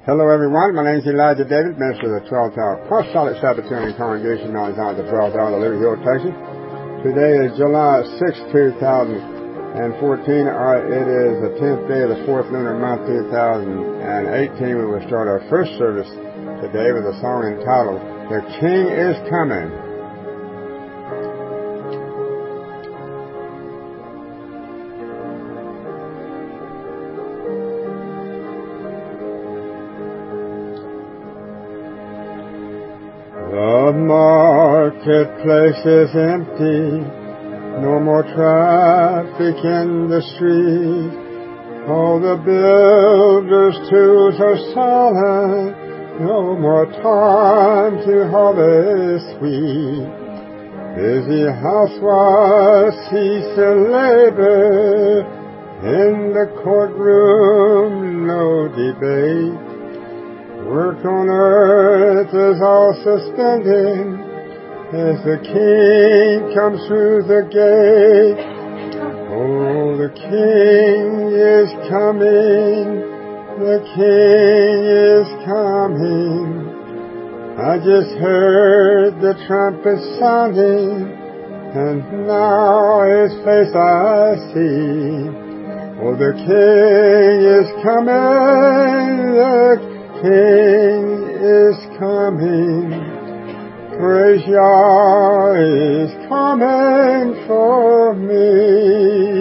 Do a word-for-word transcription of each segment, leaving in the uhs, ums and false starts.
Hello everyone, my name is Elijah David, minister of the twelfth Hour Apostolic Sabbatarian Congregation known as the twelfth Hour of Liberty Hill, Texas. Today is July sixth, two thousand fourteen. Uh, it is the tenth day of the fourth lunar month, two thousand eighteen. We will start our first service today with a song entitled, The King is Coming. The marketplace is empty, no more traffic in the street. All the builders' tools are silent, no more time to harvest wheat. Busy housewives cease their labor, in the courtroom no debate. Work on earth is all suspended as the King comes through the gate. Oh, the King is coming, the King is coming. I just heard the trumpet sounding, and now his face I see. Oh, the King is coming, the King is coming. Praise Yah is coming for me.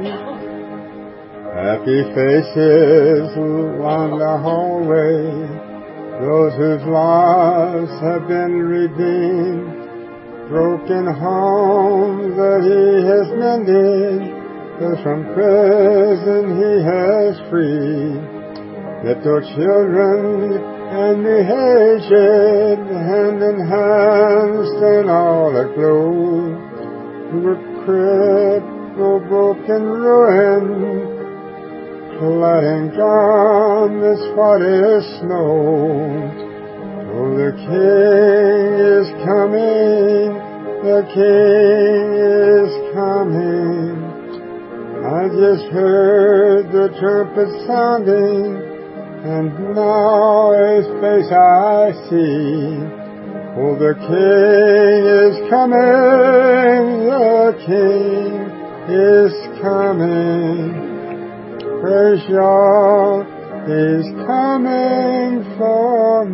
Happy faces along the hallway, those whose lives have been redeemed. Broken homes that he has mended, those from prison he has freed. Little children and the aged, hand in hand, stand all aglow. With crippled, broken, ruin, clad in garments white as snow. Oh, the King is coming, the King is coming. I just heard the trumpet sounding, and now his face I see. Oh, the King is coming, the King is coming. Praise Yah is coming for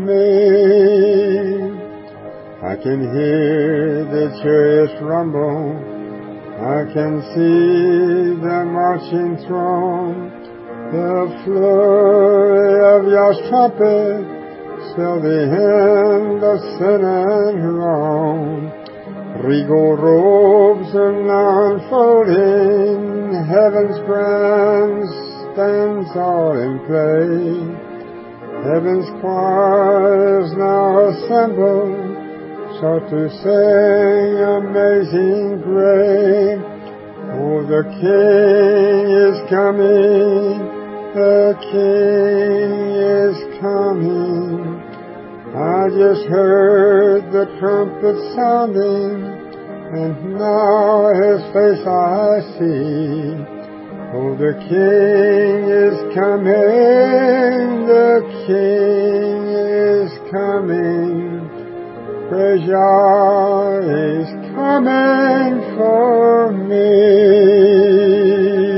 me. I can hear the chariots rumble, I can see the marching throng. The flurry of Yah's trumpet spell the end of sin and wrong. Regal robes are now unfolding, heaven's grand stands all in play. Heaven's choirs now assembled, start to sing Amazing Grace. Oh, the King is coming, the King is coming. I just heard the trumpet sounding, and now his face I see. Oh, the King is coming, the King is coming. Praise Yah is coming for me.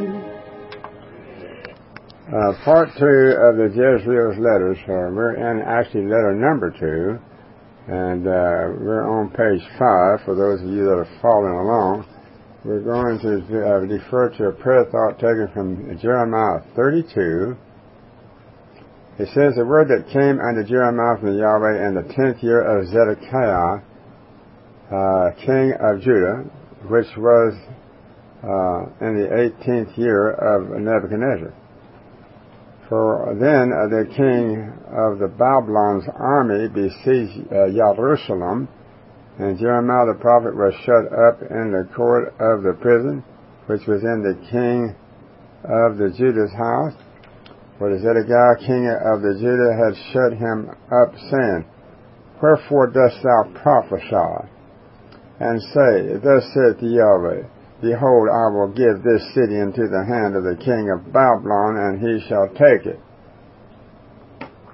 Uh, part two of the Jezreel's letters, uh, we're in actually letter number two, and uh, we're on page five for those of you that are following along. We're going to uh, defer to a prayer thought taken from Jeremiah thirty-two. It says, the word that came unto Jeremiah from Yahweh in the tenth year of Zedekiah, uh, king of Judah, which was uh, in the eighteenth year of Nebuchadnezzar. For then uh, the king of the Babylon's army besieged uh, Jerusalem, and Jeremiah the prophet was shut up in the court of the prison, which was in the king of the Judah's house. For the Zedekiah king of the Judah had shut him up, saying, Wherefore dost thou prophesy, and say, Thus saith Yahweh, Behold, I will give this city into the hand of the king of Babylon, and he shall take it.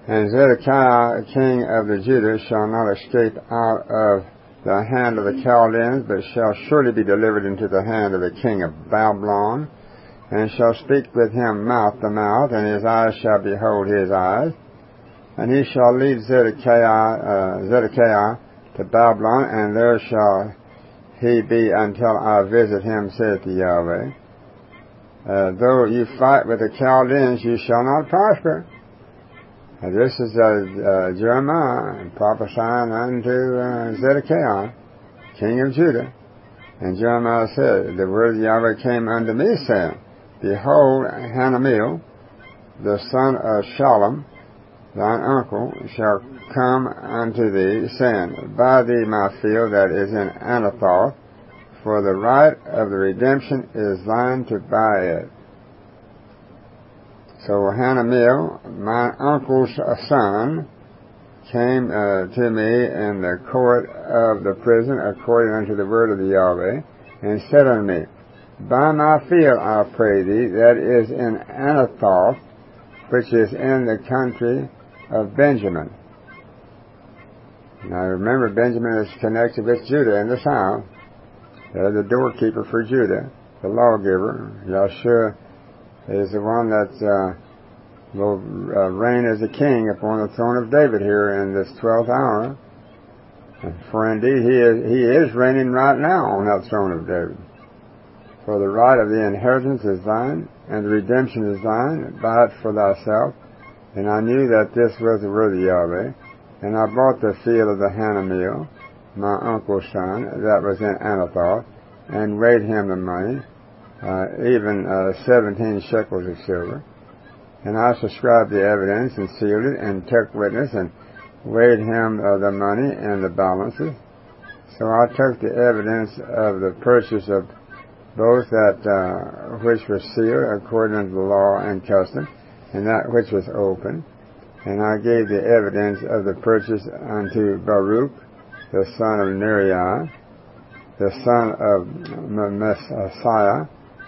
And Zedekiah, king of the Judah, shall not escape out of the hand of the Chaldeans, but shall surely be delivered into the hand of the king of Babylon, and shall speak with him mouth to mouth, and his eyes shall behold his eyes. And he shall lead Zedekiah, uh, Zedekiah to Babylon, and there shall he be until I visit him, saith the Yahweh. Uh, though you fight with the Chaldeans, you shall not prosper. Uh, this is uh, uh, Jeremiah prophesying unto uh, Zedekiah, king of Judah. And Jeremiah said, the word of Yahweh came unto me, saying, Behold, Hanameel, the son of Shallum, thine uncle, shall come unto thee, saying, Buy thee my field that is in Anathoth, for the right of the redemption is thine to buy it. So Hanameel, my uncle's son, came uh, to me in the court of the prison, according unto the word of the Yahweh, and said unto me, Buy my field, I pray thee, that is in Anathoth, which is in the country of Benjamin. Now remember, Benjamin is connected with Judah in the south. They're the doorkeeper for Judah, the lawgiver. Yahshua is the one that uh, will uh, reign as a king upon the throne of David here in this twelfth hour. For indeed, he is, he is reigning right now on that throne of David. For the right of the inheritance is thine, and the redemption is thine. Buy it for thyself. And I knew that this was the word of Yahweh. And I bought the field of the Hanameel, my uncle's son, that was in Anathoth, and weighed him the money, uh, even uh, seventeen shekels of silver. And I subscribed the evidence, and sealed it, and took witness, and weighed him uh, the money and the balances. So I took the evidence of the purchase of both that uh, which was sealed according to the law and custom, and that which was open. And I gave the evidence of the purchase unto Baruch, the son of Neriah, the son of Messiah,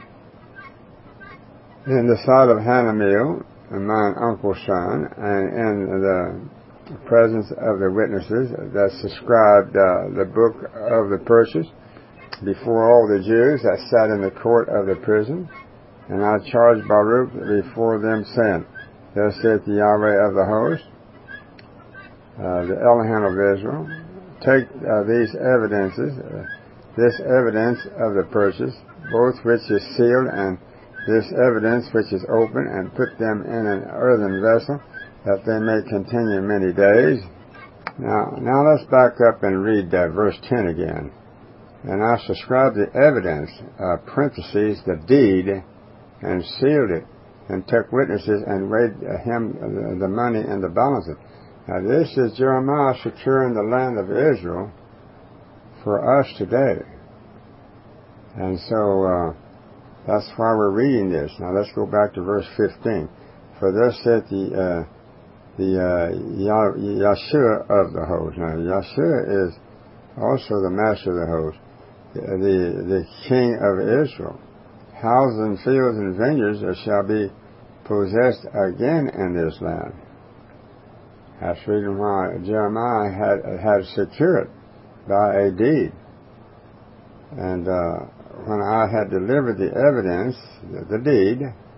in the sight of Hanameel, mine uncle's son, and in the presence of the witnesses that subscribed uh, the book of the purchase, before all the Jews that sat in the court of the prison. And I charged Baruch before them, saying, Thus saith the Yahweh of the host, uh, the Elohim of Israel, take uh, these evidences, uh, this evidence of the purchase, both which is sealed and this evidence which is open, and put them in an earthen vessel, that they may continue many days. Now, now let's back up and read uh, verse ten again. And I subscribed the evidence, uh, parentheses, the deed, and sealed it, and took witnesses, and weighed uh, him uh, the money and the balances. Now this is Jeremiah securing the land of Israel for us today. And so uh, that's why we're reading this. Now let's go back to verse fifteen. For thus said the uh, the uh, Yahshua of the host. Now Yahshua is also the master of the host, the the king of Israel. Houses and fields and vineyards shall be possessed again in this land. That's the reason why Jeremiah had had secured it by a deed. And uh, when I had delivered the evidence, the deed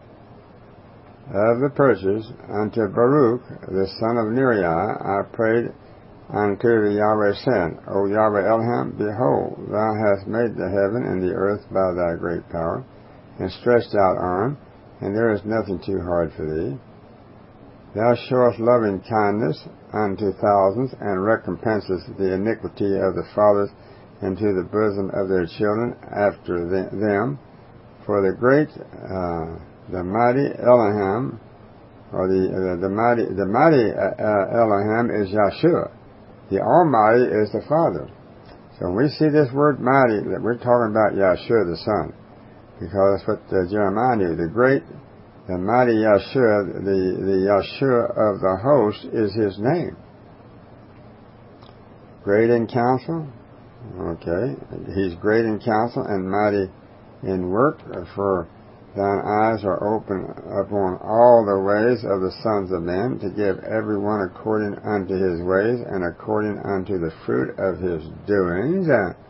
of the purchase unto Baruch, the son of Neriah, I prayed unto the Yahweh, saying, O Yahweh Elohim, behold, thou hast made the heaven and the earth by thy great power, and stretched out arm, and there is nothing too hard for thee. Thou showest loving kindness unto thousands, and recompensest the iniquity of the fathers into the bosom of their children after them. For the great, uh, the mighty Elohim, or the uh, the mighty the mighty uh, Elohim is Yahshua. The Almighty is the Father. So when we see this word mighty, that we're talking about Yahshua the Son, because that's what uh, Jeremiah knew. The great, the mighty Yahshua, the the Yahshua of the host is his name. Great in counsel. Okay, he's great in counsel and mighty in work. For thine eyes are open upon all the ways of the sons of men, to give every one according unto his ways, and according unto the fruit of his doings.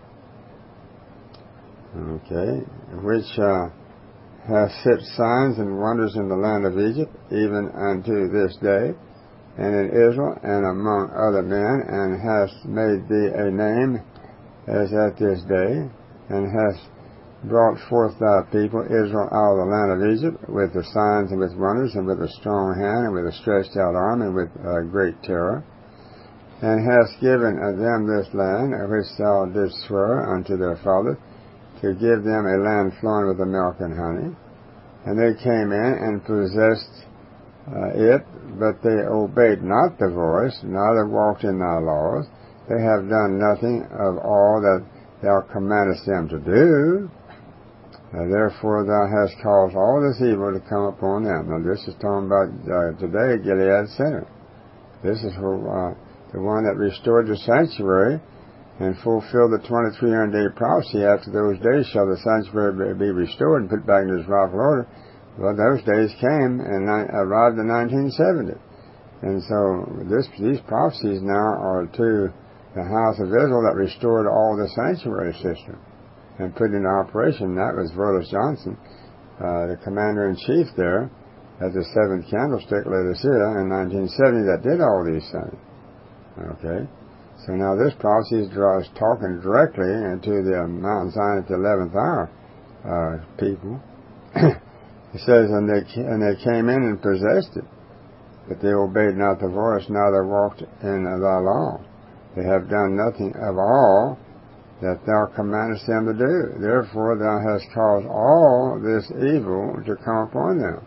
Okay, which uh, hath set signs and wonders in the land of Egypt, even unto this day, and in Israel, and among other men, and hast made thee a name as at this day, and hast brought forth thy people Israel out of the land of Egypt, with the signs and with wonders, and with a strong hand, and with a stretched out arm, and with uh, great terror, and hast given them this land, which thou didst swear unto their fathers, to give them a land flowing with the milk and honey. And they came in and possessed uh, it, but they obeyed not the voice, neither walked in thy laws. They have done nothing of all that thou commandest them to do. Uh, therefore thou hast caused all this evil to come upon them. Now this is talking about uh, today, Gilead Center. This is for, uh, the one that restored the sanctuary and fulfilled the twenty-three hundred day prophecy. After those days shall the sanctuary be restored and put back into its rightful order. Well, those days came and arrived in nineteen seventy. And so this, these prophecies now are to the house of Israel that restored all the sanctuary system and put into operation. That was Verlis Johnson, uh, the commander-in-chief there at the seventh candlestick, Laodicea, in nineteen seventy, that did all these things. Okay? So now this prophecy is talking directly into the Mount Zion at the eleventh hour uh, people. It says, and they, and they came in and possessed it, but they obeyed not the voice, neither walked in thy law. They have done nothing of all that thou commandest them to do. Therefore thou hast caused all this evil to come upon them.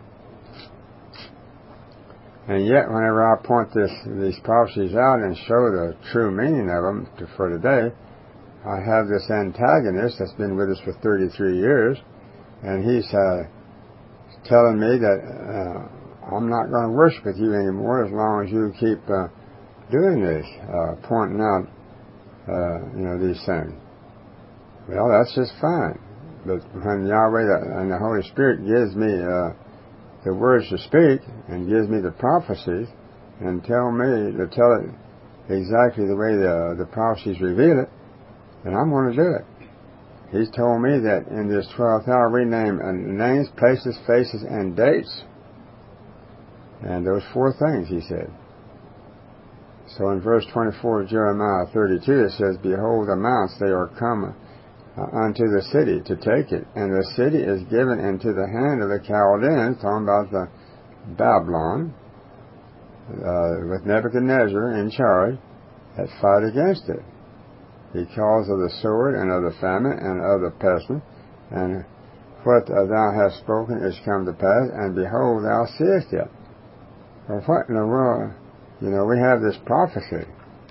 And yet, whenever I point this, these prophecies out and show the true meaning of them to, for today, I have this antagonist that's been with us for thirty-three years, and he's uh, telling me that uh, I'm not going to worship with you anymore as long as you keep uh, doing this, uh, pointing out, uh, you know, these things. Well, that's just fine. But when Yahweh and the Holy Spirit gives me uh, the words to speak and gives me the prophecies and tell me to tell it exactly the way the, the prophecies reveal it, then I'm going to do it. He's told me that in this twelfth hour we name uh, names, places, faces, and dates. And those four things, he said. So in verse twenty-four of Jeremiah thirty-two it says, behold the mounts, they are come Uh, unto the city to take it, and the city is given into the hand of the Chaldeans, talking about the Babylon, uh, with Nebuchadnezzar in charge, that fight against it, because of the sword and of the famine and of the pestilence, and what uh, thou hast spoken is come to pass, and behold, thou seest it. Well, what in the world? You know, we have this prophecy.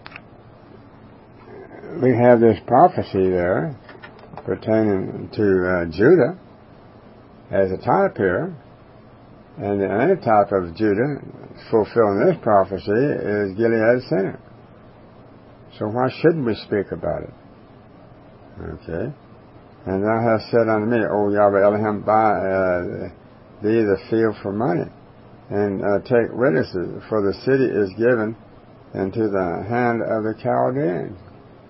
We have this prophecy there, pertaining to uh, Judah as a type here, and the antitype of Judah fulfilling this prophecy is Gilead Center. So why shouldn't we speak about it? Okay. And thou hast said unto me, O Yahweh Elohim, buy uh, thee the field for money, and uh, take witnesses, for the city is given into the hand of the Chaldeans.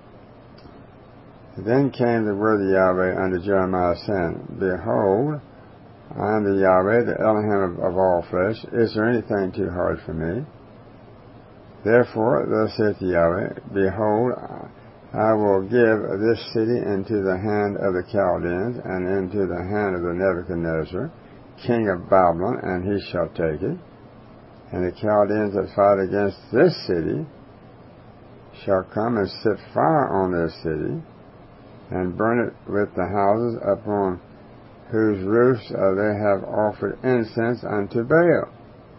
Then came the word of Yahweh unto Jeremiah, saying, behold, I am the Yahweh, the Elohim of, of all flesh. Is there anything too hard for me? Therefore, thus saith Yahweh, behold, I will give this city into the hand of the Chaldeans, and into the hand of the Nebuchadnezzar, king of Babylon, and he shall take it. And the Chaldeans that fight against this city shall come and set fire on this city, and burn it with the houses upon whose roofs uh, they have offered incense unto Baal.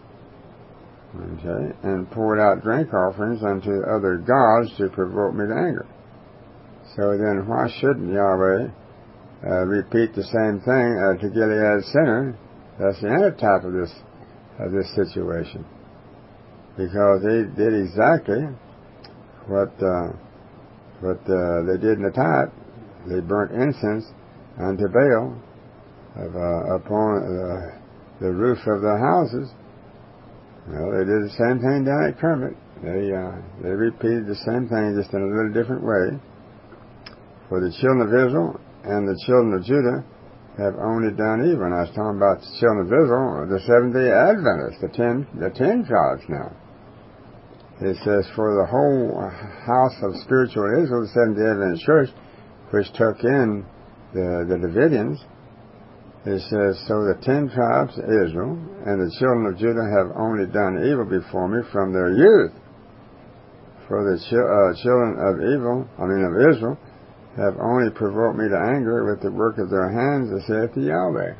Okay, and poured out drink offerings unto other gods to provoke me to anger. So then why shouldn't Yahweh uh, repeat the same thing uh, to Gilead Center? That's the antitype of this, of this situation. Because they did exactly what, uh, what uh, they did in the type. They burnt incense unto Baal, of, uh, upon uh, the roof of the houses. Well, they did the same thing down at Kermit. They uh, they repeated the same thing, just in a little different way. For the children of Israel and the children of Judah have only done evil. And I was talking about the children of Israel, the Seventh-day Adventists, the ten, the ten tribes now. It says, for the whole house of spiritual Israel, the Seventh-day Adventist Church, which took in the, the Davidians, it says, so the ten tribes of Israel and the children of Judah have only done evil before me from their youth. For the chi- uh, children of evil, I mean of Israel, have only provoked me to anger with the work of their hands, as saith the Yahweh.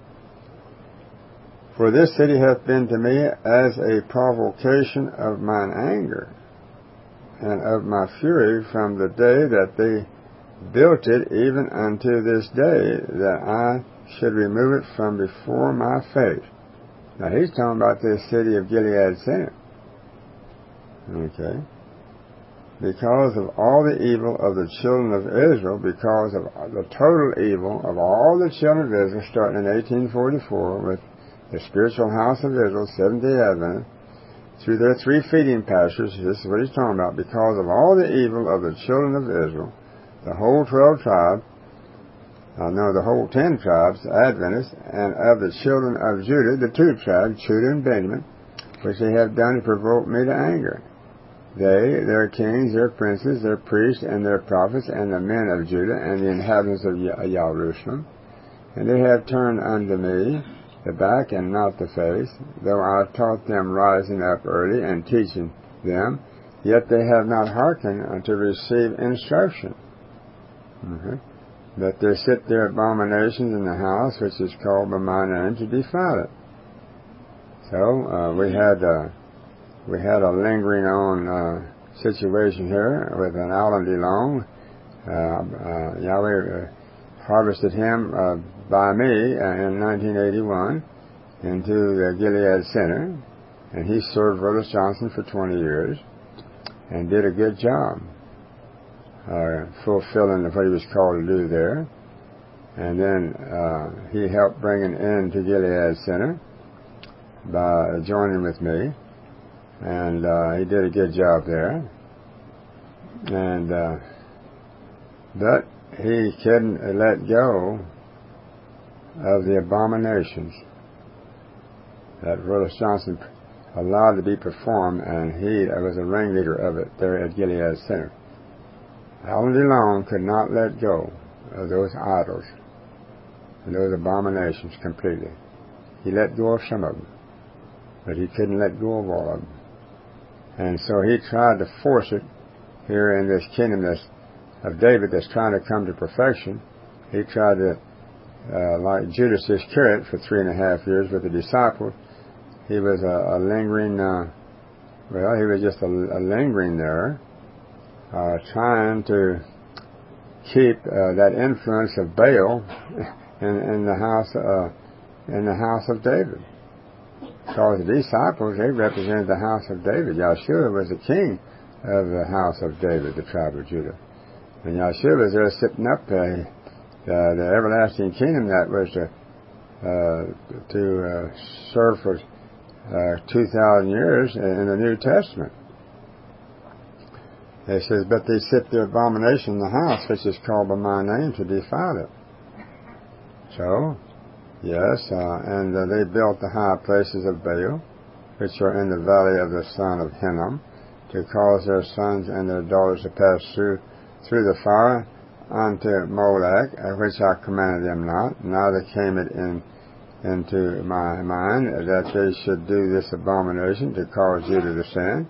For this city hath been to me as a provocation of mine anger, and of my fury from the day that they built it, even unto this day, that I should remove it from before my face. Now he's talking about this city of Gilead Center. Okay. Because of all the evil of the children of Israel, because of the total evil of all the children of Israel, starting in eighteen forty-four with the spiritual house of Israel, Seventh-day Adventist, through their three feeding pastures, this is what he's talking about, because of all the evil of the children of Israel, the whole twelve tribes, uh, no, the whole ten tribes, Adventists, and of the children of Judah, the two tribes, Judah and Benjamin, which they have done to provoke me to anger. They, their kings, their princes, their priests, and their prophets, and the men of Judah, and the inhabitants of Jerusalem, and they have turned unto me the back and not the face, though I have taught them rising up early and teaching them, yet they have not hearkened unto receive instruction. Mm-hmm. That there sit their abominations in the house, which is called by my name, to defile it. So, uh, we had, uh, we had a lingering on, uh, situation here with an Alan DeLong. Uh, uh, Yahweh uh, harvested him, uh, by me uh, in nineteen eighty-one into the Gilead Center, and he served Willis Johnson for twenty years and did a good job uh, fulfilling what he was called to do there. And then uh, he helped bring an end to Gilead Center by joining with me, and uh, he did a good job there. And uh, but he couldn't let go of the abominations that Willis Johnson allowed to be performed, and he was a ringleader of it there at Gilead Center. Alan DeLong could not let go of those idols and those abominations completely. He let go of some of them, but he couldn't let go of all of them. And so he tried to force it here in this kingdom that's, of David that's trying to come to perfection. He tried to Uh, like Judas Iscariot for three and a half years with the disciples. He was a, a lingering, uh, well, he was just a, a lingering there, uh, trying to keep uh, that influence of Baal in, in the house, uh, in the house of David. Because the disciples, they represented the house of David. Yahshua was the king of the house of David, the tribe of Judah. And Yahshua was there sitting up there. Uh, the everlasting kingdom that was to, uh, to uh, serve for uh, two thousand years in the New Testament. It says, but they sit the abomination in the house, which is called by my name, to defile it. So, yes, uh, and uh, they built the high places of Baal, which are in the valley of the son of Hinnom, to cause their sons and their daughters to pass through through the fire unto Molech, which I commanded them not. Neither came it in into my mind that they should do this abomination to cause Judah to sin.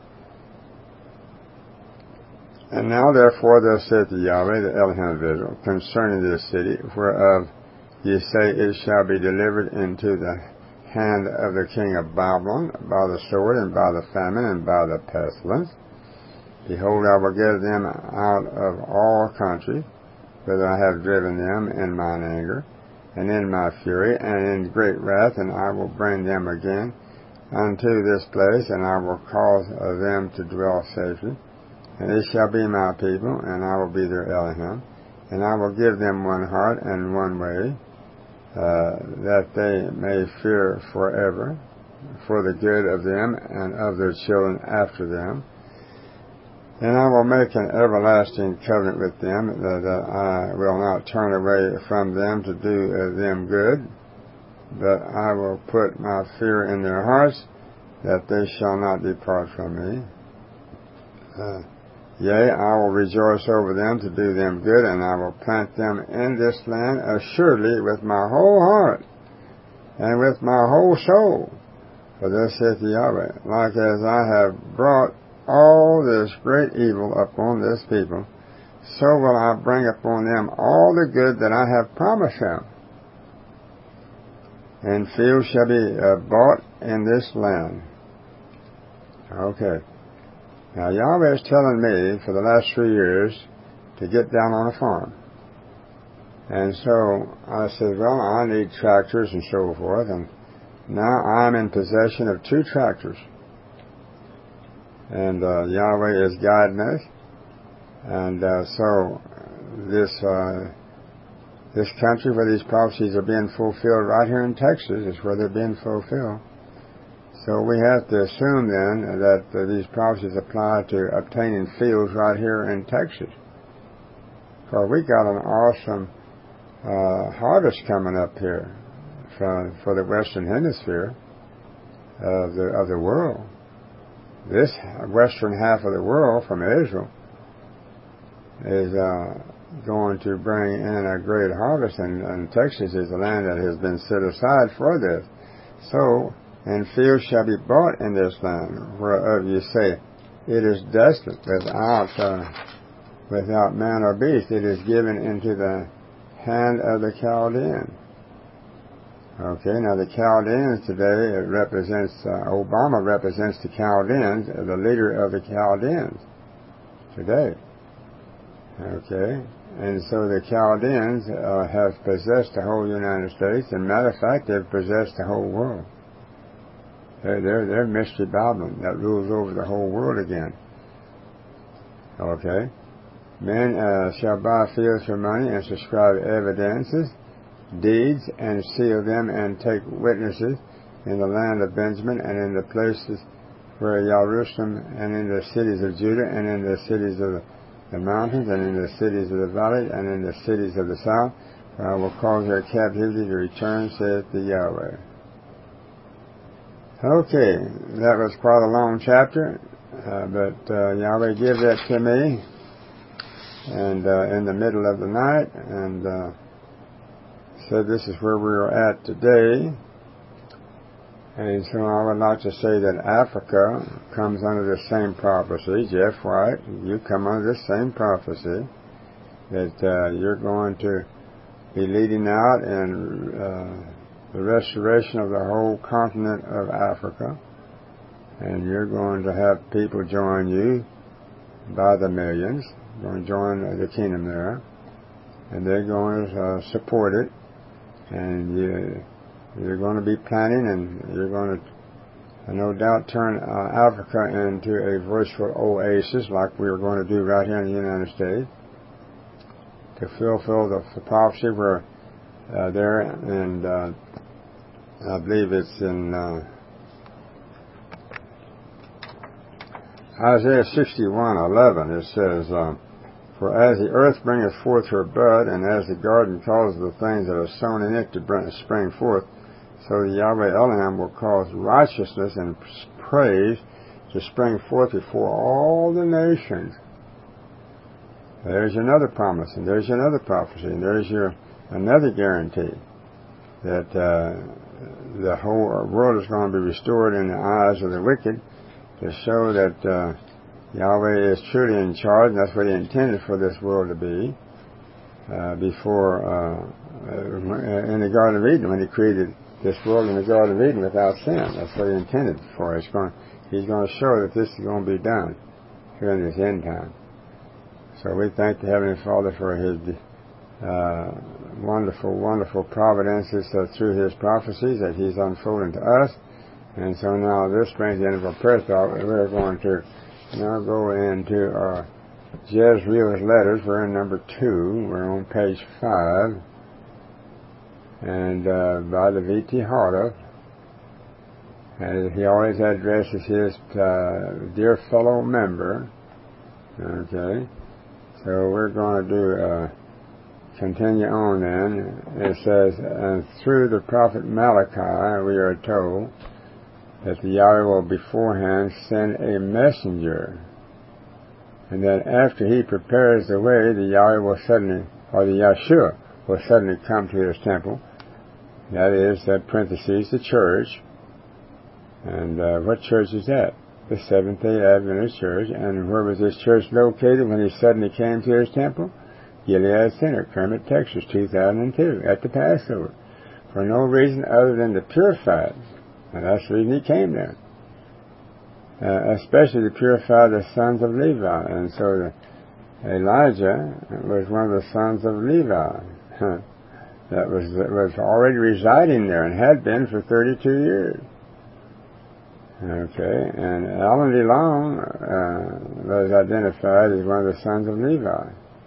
And now therefore thus saith the Yahweh, the Elohim of Israel, concerning this city, whereof ye say it shall be delivered into the hand of the king of Babylon by the sword and by the famine and by the pestilence. Behold, I will give them out of all countries, whither I have driven them in mine anger, and in my fury, and in great wrath, and I will bring them again unto this place, and I will cause them to dwell safely. And they shall be my people, and I will be their Elohim, and I will give them one heart and one way, uh, that they may fear forever, for the good of them and of their children after them. And I will make an everlasting covenant with them, that, that I will not turn away from them to do uh, them good, but I will put my fear in their hearts, that they shall not depart from me. Uh, Yea, I will rejoice over them to do them good, and I will plant them in this land assuredly with my whole heart and with my whole soul. For thus saith Yahweh, like as I have brought all this great evil upon this people, so will I bring upon them all the good that I have promised them. And fields shall be uh, bought in this land. Okay. Now, Yahweh is telling me for the last three years to get down on a farm. And so I said, well, I need tractors and so forth. And now I'm in possession of two tractors. And uh, Yahweh is guiding us. And uh, so this uh, this country where these prophecies are being fulfilled right here in Texas is where they're being fulfilled. So we have to assume then that uh, these prophecies apply to obtaining fields right here in Texas. For we got an awesome uh, harvest coming up here for, for the Western Hemisphere of the, of the world. This western half of the world from Israel is uh, going to bring in a great harvest, and, and Texas is the land that has been set aside for this. So, and fields shall be bought in this land, whereof you say, it is desolate, without uh, without man or beast. It is given into the hand of the Chaldeans. Okay, now the Chaldeans today, it represents, uh, Obama represents the Chaldeans, the leader of the Chaldeans today. Okay, and so the Chaldeans uh, have possessed the whole United States, and matter of fact, they've possessed the whole world. They're, they're, they're Mystery Babylon that rules over the whole world again. Okay. Men uh, shall buy fields for money and subscribe evidences, deeds, and seal them, and take witnesses in the land of Benjamin, and in the places where Jerusalem, and in the cities of Judah, and in the cities of the, the mountains, and in the cities of the valley, and in the cities of the south. For I will cause their captivity to return, saith the Yahweh. Okay, that was quite a long chapter, uh, but uh, Yahweh gave that to me, and uh, in the middle of the night, and uh, said this is where we're at today. And so I would like to say that Africa comes under the same prophecy. Jeff White, you come under the same prophecy, that uh, you're going to be leading out in uh, the restoration of the whole continent of Africa, and you're going to have people join you by the millions, going to join the kingdom there, and they're going to uh, support it, and you, you're going to be planning, and you're going to no doubt turn uh, Africa into a virtual oasis like we are going to do right here in the United States, to fulfill the, the prophecy where uh, there, and uh, I believe it's in uh, Isaiah sixty-one eleven. It says, uh, for as the earth bringeth forth her bud, and as the garden causes the things that are sown in it to bring, spring forth, so the Yahweh Elohim will cause righteousness and praise to spring forth before all the nations. There's another promise, and there's another prophecy, and there's your another guarantee that uh, the whole world is going to be restored in the eyes of the wicked, to show that uh, Yahweh is truly in charge, and that's what He intended for this world to be uh, before uh, in the Garden of Eden, when He created this world in the Garden of Eden without sin. That's what He intended for. It's going, He's going to show that this is going to be done here in this end time. So we thank the Heavenly Father for His uh, wonderful, wonderful providences uh, through His prophecies that He's unfolding to us. And so now this brings the end of our prayer thought. We're going to now go into our Jezreel's letters. We're in number two. We're on page five. and uh, by the V T Harda. And he always addresses his uh, dear fellow member. Okay, so we're going to do uh, continue on then. It says, and through the prophet Malachi, we are told that the Yahweh will beforehand send a messenger, and then after he prepares the way, the Yahweh will suddenly, or the Yahshua will suddenly come to his temple. That is, that parentheses, the church. And uh, what church is that? The Seventh-day Adventist Church. And where was this church located when he suddenly came to his temple? Gilead Center, Kermit, Texas, two thousand two, at the Passover. For no reason other than to purify it. And that's the reason he came there. Uh, especially to purify the sons of Levi. And so the, Elijah was one of the sons of Levi. that was, that was already residing there and had been for thirty-two years. Okay, and Alan DeLong uh, was identified as one of the sons of Levi.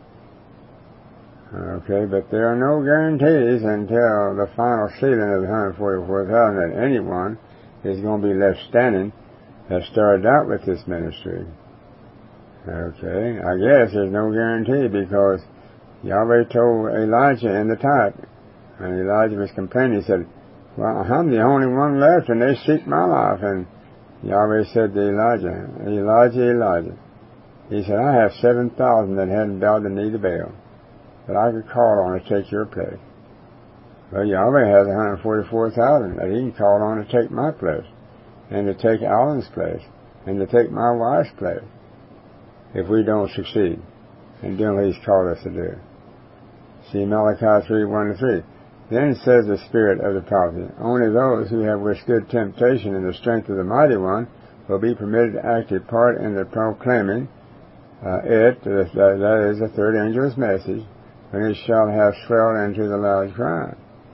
Okay, but there are no guarantees until the final sealing of the one hundred forty-four thousand that anyone is going to be left standing that started out with this ministry. Okay, I guess there's no guarantee because Yahweh told Elijah in the type, and Elijah was complaining, he said, well, I'm the only one left and they seek my life. And Yahweh said to Elijah, Elijah, Elijah, he said, I have seven thousand that hadn't bowed the knee to Baal, that I could call on to take your place. Well, Yahweh has one hundred forty-four thousand that he can call on to take my place, and to take Alan's place, and to take my wife's place, if we don't succeed in doing what he's called us to do. See Malachi three, one to three. Then says the Spirit of the prophet, only those who have withstood temptation in the strength of the Mighty One will be permitted to act a part in the proclaiming uh, it, that, that is the third angel's message, when it shall have swelled into the loud cry.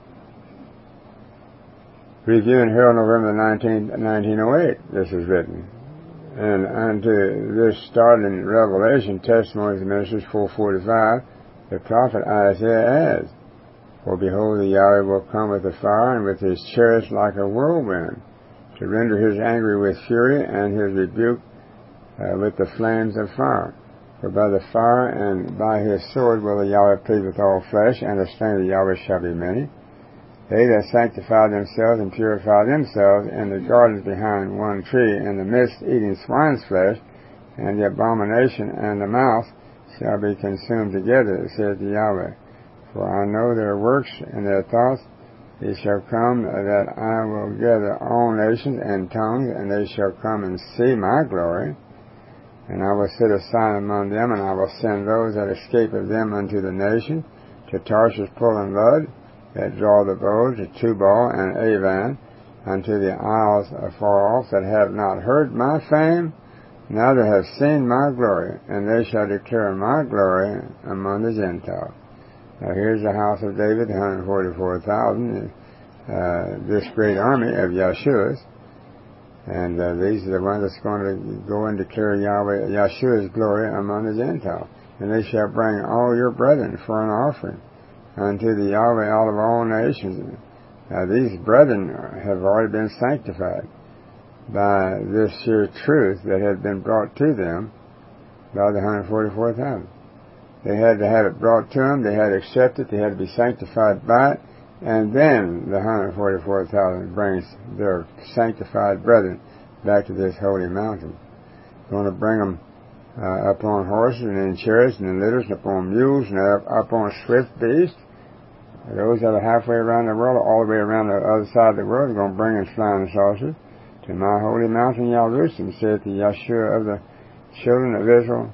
Review in Herald, November nineteenth, nineteen oh eight, this is written. And unto this started in Revelation, Testimonies of Ministers four forty-five, the prophet Isaiah adds, for behold, the Yahweh will come with a fire, and with his chariots like a whirlwind, to render his anger with fury, and his rebuke uh, with the flames of fire. For by the fire and by his sword will the Yahweh plead with all flesh, and the slain of the Yahweh shall be many. They that sanctify themselves and purify themselves in the gardens behind one tree, in the midst eating swine's flesh, and the abomination and the mouse shall be consumed together, saith the Yahweh. For I know their works and their thoughts. It shall come that I will gather all nations and tongues, and they shall come and see my glory. And I will set a sign among them, and I will send those that escape of them unto the nation, to Tarshish, Pul, and Lud, that draw the bow, to Tubal and Avan, unto the isles afar off, that have not heard my fame, neither have seen my glory, and they shall declare my glory among the Gentiles. Now here's the house of David, one hundred forty-four thousand, uh, this great army of Yahshua's. And uh, these are the ones that's going to go and declare Yahweh, Yahshua's glory among the Gentiles. And they shall bring all your brethren for an offering unto the Yahweh out of all nations. Now these brethren have already been sanctified by this sheer truth that had been brought to them by the one hundred forty-four thousand. They had to have it brought to them, they had to accept it, they had to be sanctified by it, and then the one hundred forty-four thousand brings their sanctified brethren back to this holy mountain. Going to bring them uh, up on horses and in chariots and in litters, and up on mules and up, up on swift beasts. Those that are halfway around the world, all the way around the other side of the world, are going to bring in flying saucers to my holy mountain Jerusalem, saith the Yahshua of the children of Israel.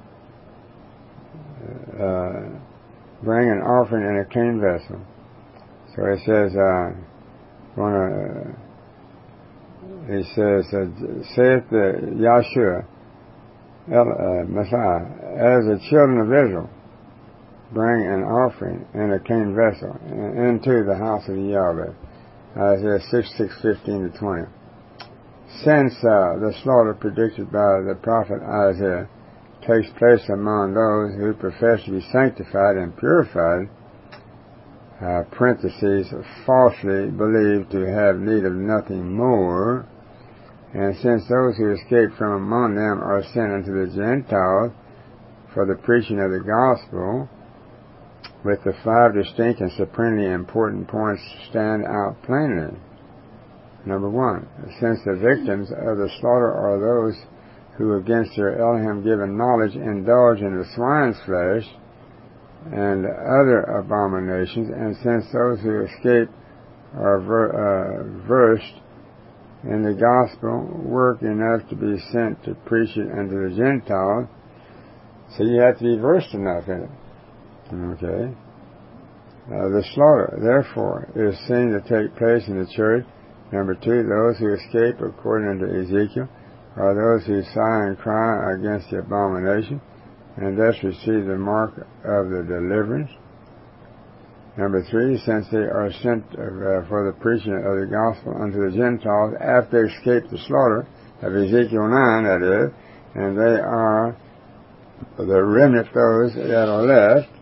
Uh, bring an offering in a clean vessel. So it says, uh, wanna, uh, it says, uh, saith the Yahshua, El, uh, Messiah, as the children of Israel, bring an offering in a clean vessel into the house of Yahweh. Isaiah six, six, fifteen to twenty. Since uh, the slaughter predicted by the prophet Isaiah takes place among those who profess to be sanctified and purified, uh, parentheses, falsely believed to have need of nothing more. And since those who escaped from among them are sent unto the Gentiles for the preaching of the gospel, with the five distinct and supremely important points stand out plainly. Number one, since the victims of the slaughter are those who against their Elohim given knowledge indulge in the swine's flesh and other abominations, and since those who escape are ver- uh, versed in the gospel, work enough to be sent to preach it unto the Gentiles, so you have to be versed enough in it. Okay? Uh, the slaughter, therefore, is seen to take place in the church. Number two, those who escape, according to Ezekiel, are those who sigh and cry against the abomination, and thus receive the mark of the deliverance. Number three, since they are sent uh, for the preaching of the gospel unto the Gentiles after they escape the slaughter of Ezekiel nine, that is, and they are the remnant, those that are left,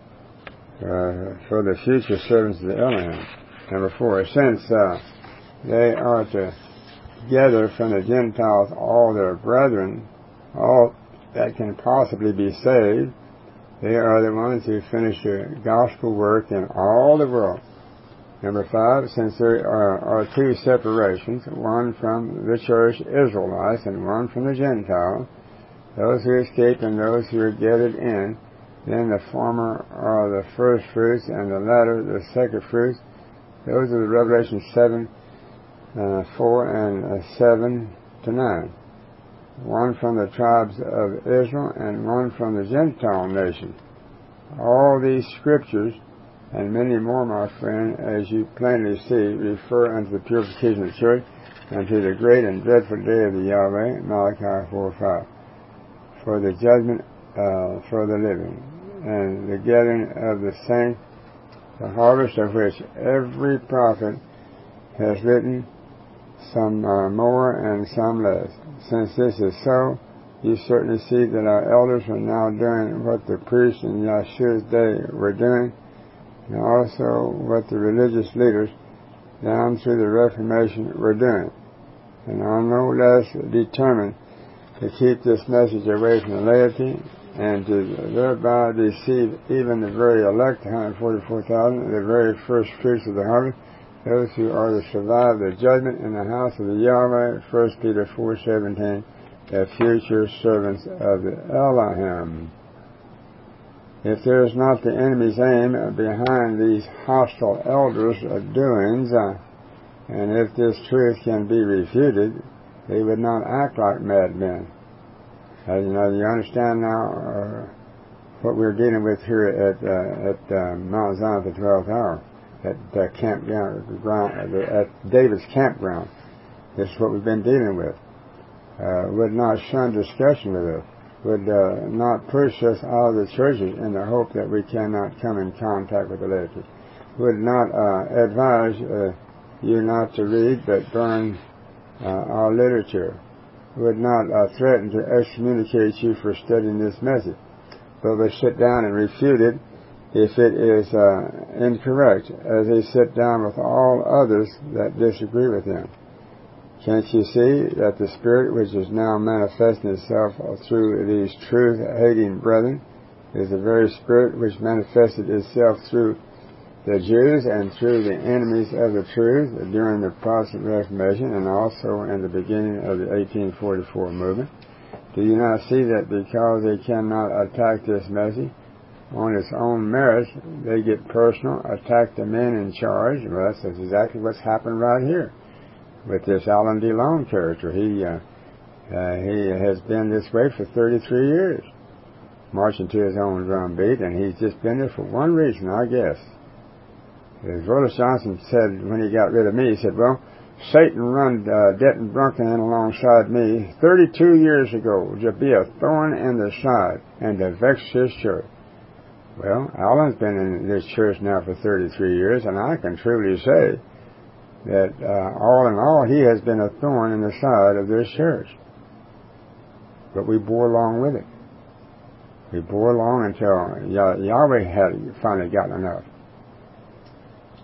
uh, for the future servants of the Elohim. Number four, since uh, they are to gather from the Gentiles all their brethren, all that can possibly be saved, they are the ones who finish the gospel work in all the world. Number five, since there are, are two separations, one from the church Israelites and one from the Gentiles, those who escape and those who are gathered in, then the former are the first fruits and the latter the second fruits. Those are the Revelation seven, uh, four and uh, seven to nine. One from the tribes of Israel and one from the Gentile nation. All these scriptures, and many more, my friend, as you plainly see, refer unto the purification of the church and to the great and dreadful day of the Yahweh, Malachi four five, for the judgment uh, for the living, and the gathering of the saints, the harvest of which every prophet has written, some uh, more and some less. Since this is so, you certainly see that our elders are now doing what the priests in Yeshua's day were doing, and also what the religious leaders down through the Reformation were doing, and are no less determined to keep this message away from the laity and to thereby deceive even the very elect, one hundred forty-four thousand, the very first fruits of the harvest, those who are to survive the judgment in the house of the Yahweh, First Peter four seventeen, the future servants of the Elohim. If there is not the enemy's aim behind these hostile elders' doings, uh, and if this truth can be refuted, they would not act like madmen. Uh, you know, you understand now uh, what we're dealing with here at uh, at uh, Mount Zion at the twelfth hour. At uh, campground, at David's campground. This is what we've been dealing with. Uh, would not shun discussion with us. Would uh, not push us out of the churches in the hope that we cannot come in contact with the laity. Would not uh, advise uh, you not to read but burn uh, our literature. Would not uh, threaten to excommunicate you for studying this message. But would sit down and refute it if it is uh, incorrect, as they sit down with all others that disagree with him. Can't you see that the Spirit which is now manifesting itself through these truth-hating brethren is the very Spirit which manifested itself through the Jews and through the enemies of the truth during the Protestant Reformation and also in the beginning of the eighteen forty-four movement? Do you not see that because they cannot attack this message on its own merits, they get personal, attack the men in charge? Well, that's exactly what's happened right here with this Alan DeLone character. He uh, uh, he has been this way for thirty-three years, marching to his own drum beat, and he's just been there for one reason, I guess. As Rollins Johnson said when he got rid of me, he said, well, Satan run uh, Denton Brunken alongside me thirty-two years ago to be a thorn in the side and to vex his church. Well, Alan's been in this church now for thirty-three years, and I can truly say that uh, all in all, he has been a thorn in the side of this church. But we bore along with it. We bore along until Yah- Yahweh had finally gotten enough.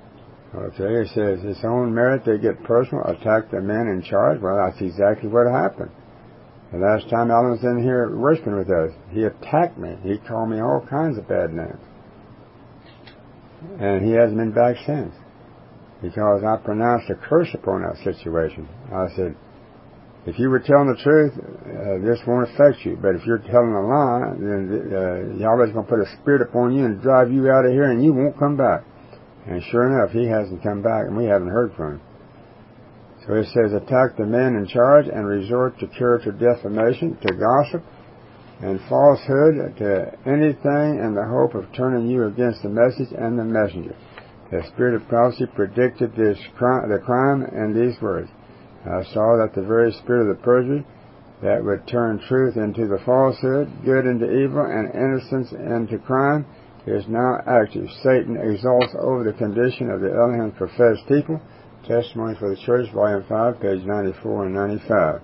Okay, it says, its own merit, they get personal, attack the men in charge. Well, that's exactly what happened. The last time Alan was in here worshiping with us, he attacked me. He called me all kinds of bad names. And he hasn't been back since. Because I pronounced a curse upon that situation. I said, if you were telling the truth, uh, this won't affect you. But if you're telling a lie, then uh, Yahweh's going to put a spirit upon you and drive you out of here and you won't come back. And sure enough, he hasn't come back and we haven't heard from him. So it says, attack the men in charge and resort to character defamation, to gossip and falsehood, to anything in the hope of turning you against the message and the messenger. The spirit of prophecy predicted this crime, the crime in these words. I saw that the very spirit of the perjury that would turn truth into the falsehood, good into evil, and innocence into crime is now active. Satan exalts over the condition of the Elohim's professed people. Testimony for the Church, Volume five, page ninety-four and ninety-five.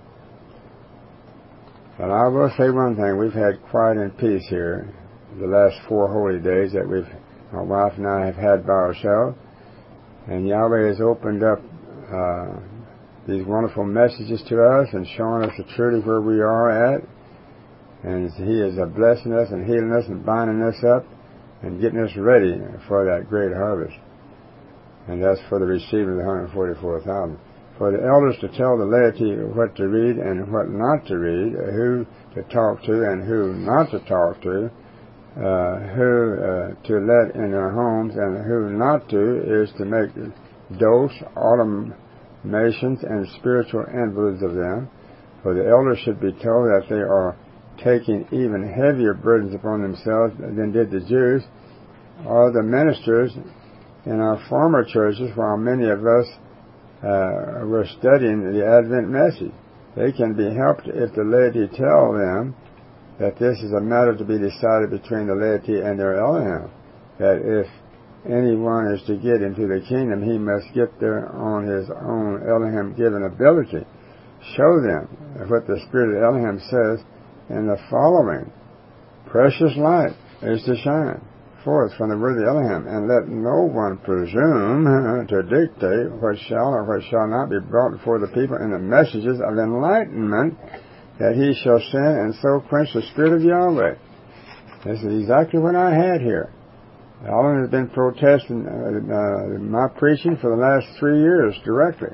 But I will say one thing. We've had quiet and peace here the last four holy days that we've, my wife and I have had by ourselves. And Yahweh has opened up uh, these wonderful messages to us and showing us the truth where we are at. And He is blessing us and healing us and binding us up and getting us ready for that great harvest. And that's for the receiving of the one hundred forty-four thousand. For the elders to tell the laity what to read and what not to read, who to talk to and who not to talk to, uh, who uh, to let in their homes and who not to, is to make dose, automations, and spiritual invalids of them. For the elders should be told that they are taking even heavier burdens upon themselves than did the Jews or the ministers in our former churches, while many of us uh, were studying the Advent message. They can be helped if the laity tell them that this is a matter to be decided between the laity and their Elohim, that if anyone is to get into the kingdom, he must get there on his own Elohim-given ability. Show them what the Spirit of Elohim says in the following: precious light is to shine forth from the word of Elohim, and let no one presume to dictate what shall or what shall not be brought before the people in the messages of enlightenment that he shall send, and so quench the Spirit of Yahweh. This is exactly what I had here. Alan has been protesting uh, uh, my preaching for the last three years directly.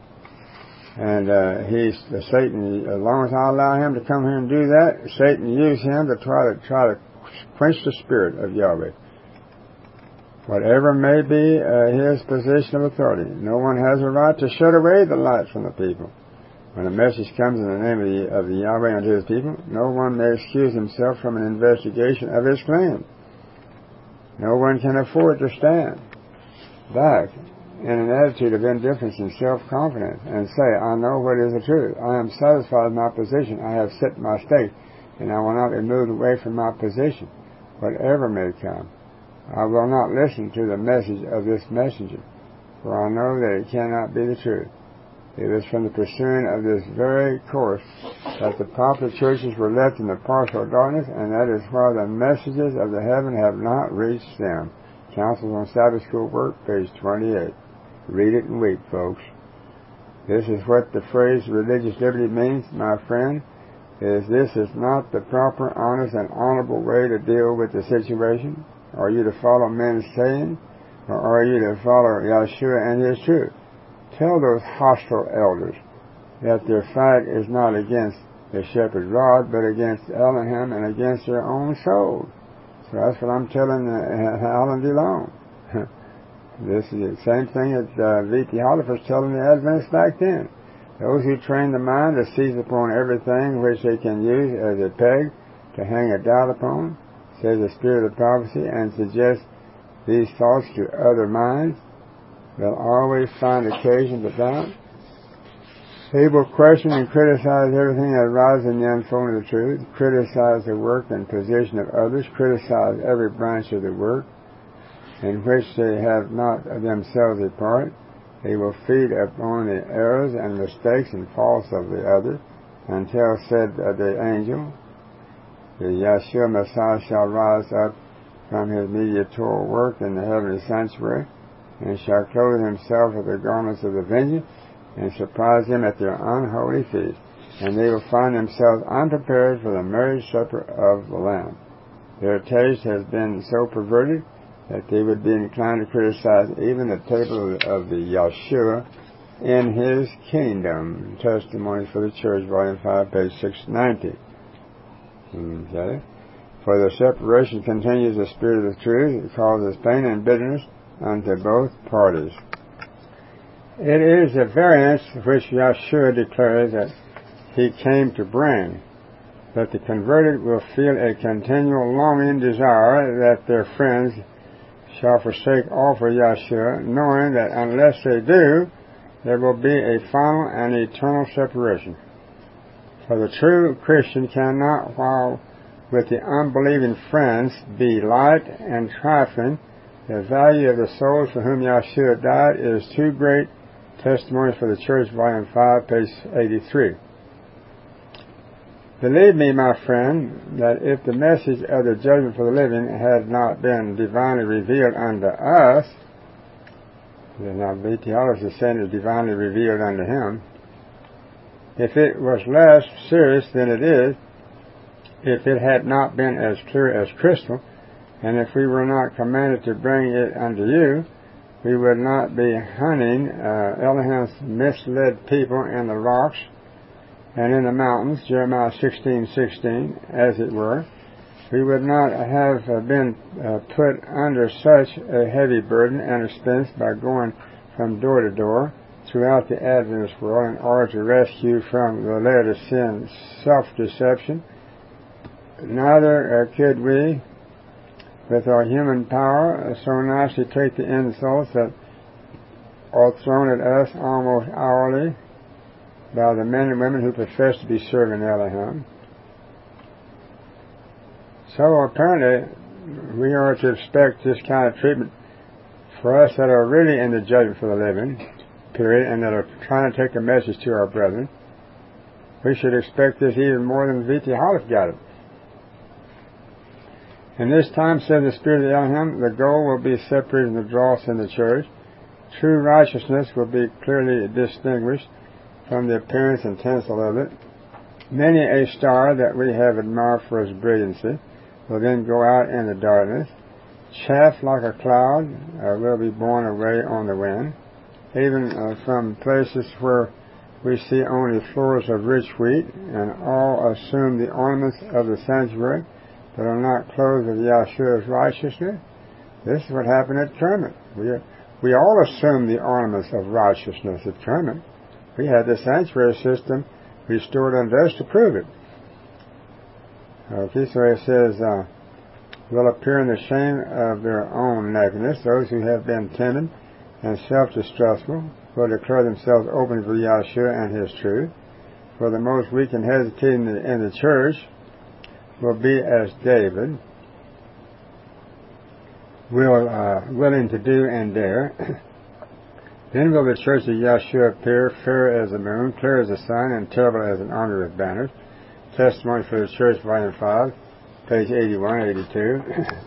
And uh, he's uh, Satan. As long as I allow him to come here and do that, Satan used him to try to try to quench the Spirit of Yahweh. Whatever may be uh, his position of authority, no one has a right to shut away the light from the people. When a message comes in the name of the, of the Yahweh unto his people, no one may excuse himself from an investigation of his claim. No one can afford to stand back in an attitude of indifference and self-confidence and say, I know what is the truth. I am satisfied with my position. I have set my stake, and I will not be moved away from my position, whatever may come. I will not listen to the message of this messenger, for I know that it cannot be the truth. It was from the pursuing of this very course that the popular churches were left in the partial darkness, and that is why the messages of the heaven have not reached them. Councils on Sabbath School Work, page twenty-eight. Read it and weep, folks. This is what the phrase religious liberty means, my friend, is this is not the proper, honest, and honorable way to deal with the situation. Are you to follow men's saying, or are you to follow Yahshua and his truth? Tell those hostile elders that their fight is not against the shepherd's rod, but against Elohim and against their own souls. So that's what I'm telling uh, Alan DeLong. This is the same thing that uh, V T Holliff was telling the Adventists back then. Those who train the mind to seize upon everything which they can use as a peg to hang a doubt upon, says the Spirit of prophecy, and suggest these thoughts to other minds, will always find occasion to doubt. They will question and criticize everything that arises in the unfolding of the truth, criticize the work and position of others, criticize every branch of the work in which they have not themselves a part. They will feed upon the errors and mistakes and faults of the other, until said uh, the angel, the Yahshua Messiah shall rise up from his mediatorial work in the heavenly sanctuary, and shall clothe himself with the garments of the vineyard, and surprise them at their unholy feast. And they will find themselves unprepared for the marriage supper of the Lamb. Their taste has been so perverted that they would be inclined to criticize even the table of the Yeshua in his kingdom. Testimonies for the Church, Volume five, page six ninety. Okay. For the separation continues the spirit of the truth. It causes pain and bitterness unto both parties. It is a variance which Yeshua declares that he came to bring, that the converted will feel a continual longing desire that their friends shall forsake all for Yeshua, knowing that unless they do, there will be a final and eternal separation. For the true Christian cannot, while with the unbelieving friends, be light and trifling. The value of the souls for whom Yeshua died is too great. Testimonies for the Church, Volume five, page eighty-three. Believe me, my friend, that if the message of the judgment for the living had not been divinely revealed unto us, now the theology is saying it's divinely revealed unto him, if it was less serious than it is, if it had not been as clear as crystal, and if we were not commanded to bring it unto you, we would not be hunting uh, Elohim's misled people in the rocks and in the mountains, Jeremiah sixteen sixteen, as it were. We would not have been uh, put under such a heavy burden and expense by going from door to door throughout the Adventist world in order to rescue from the lair of sin self-deception. Neither uh, could we, with our human power, uh, so nicely take the insults that are thrown at us almost hourly by the men and women who profess to be serving Elohim. So apparently we are to expect this kind of treatment for us that are really in the judgment for the living, period, and that are trying to take a message to our brethren. We should expect this even more than V T Hollis got it. In this time, said the Spirit of Elohim, the goal will be separating the dross in the church. True righteousness will be clearly distinguished from the appearance and tinsel of it. Many a star that we have admired for its brilliancy will then go out in the darkness. Chaff like a cloud uh, will be borne away on the wind. Even uh, from places where we see only floors of rich wheat, and all assume the ornaments of the sanctuary, but are not clothed with Yahshua's righteousness. This is what happened at Kermit. We, we all assume the ornaments of righteousness at Kermit. We had the sanctuary system restored unto us to prove it. Okay, so it says, uh, will appear in the shame of their own nakedness. Those who have been timid and self-distrustful will declare themselves open for Yahshua and His truth. For the most weak and hesitating in the, in the church will be as David, will uh, willing to do and dare. Then will the church of Yahshua appear fair as the moon, clear as the sun, and terrible as an army with banners. Testimony for the Church, Volume five, page eighty-one, eighty-two.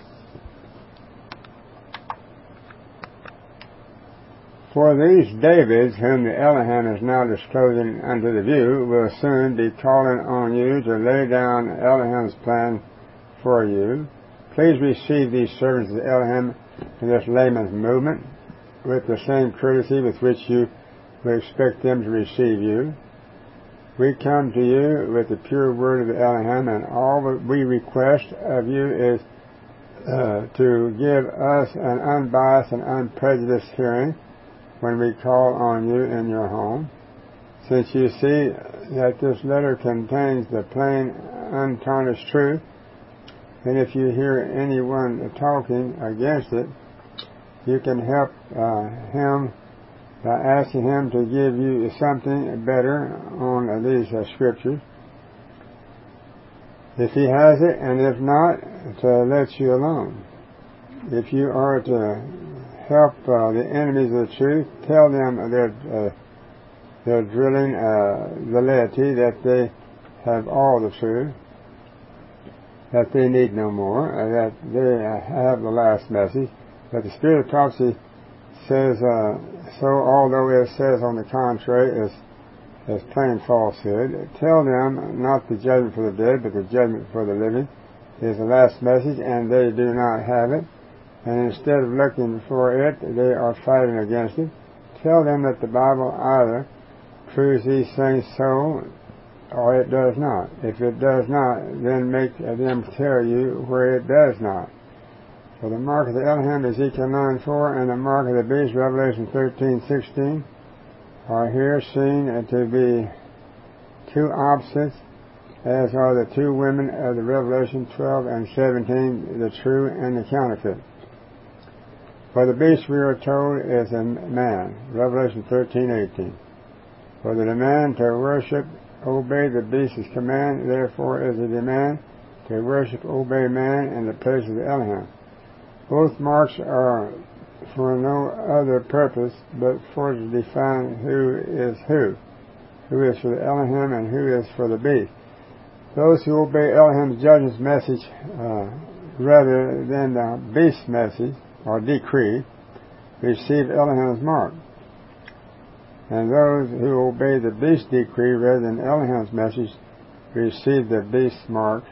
For these Davids, whom the Elohim is now disclosing unto the view, will soon be calling on you to lay down Elohim's plan for you. Please receive these servants of Elohim in this layman's movement with the same courtesy with which you would expect them to receive you. We come to you with the pure word of the Elohim, and all that we request of you is uh, to give us an unbiased and unprejudiced hearing when we call on you in your home. Since you see that this letter contains the plain, untarnished truth, and if you hear anyone talking against it, you can help uh, him by asking him to give you something better on uh, these uh, scriptures, if he has it, and if not, to let you alone. If you are to help uh, the enemies of the truth, tell them they're, uh, they're drilling uh, the laity that they have all the truth, that they need no more, uh, that they uh, have the last message. But the Spirit of prophecy says, uh, so although it says on the contrary is as plain falsehood, tell them not the judgment for the dead, but the judgment for the living is the last message, and they do not have it. And instead of looking for it, they are fighting against it. Tell them that the Bible either proves these things so, or it does not. If it does not, then make them tell you where it does not. For the mark of the Elohim, Ezekiel nine four, and the mark of the beast, Revelation thirteen sixteen, are here seen to be two opposites, as are the two women of the Revelation twelve and seventeen, the true and the counterfeit. For the beast, we are told, is a man, Revelation thirteen eighteen. For the demand to worship, obey the beast's command, therefore is a demand to worship, obey man in the place of the Elohim. Both marks are for no other purpose but for to define who is who, who is for the Elohim and who is for the beast. Those who obey Elohim's judgment message uh, rather than the beast's message or decree receive Elohim's mark, and those who obey the beast's decree rather than Elohim's message receive the beast's mark.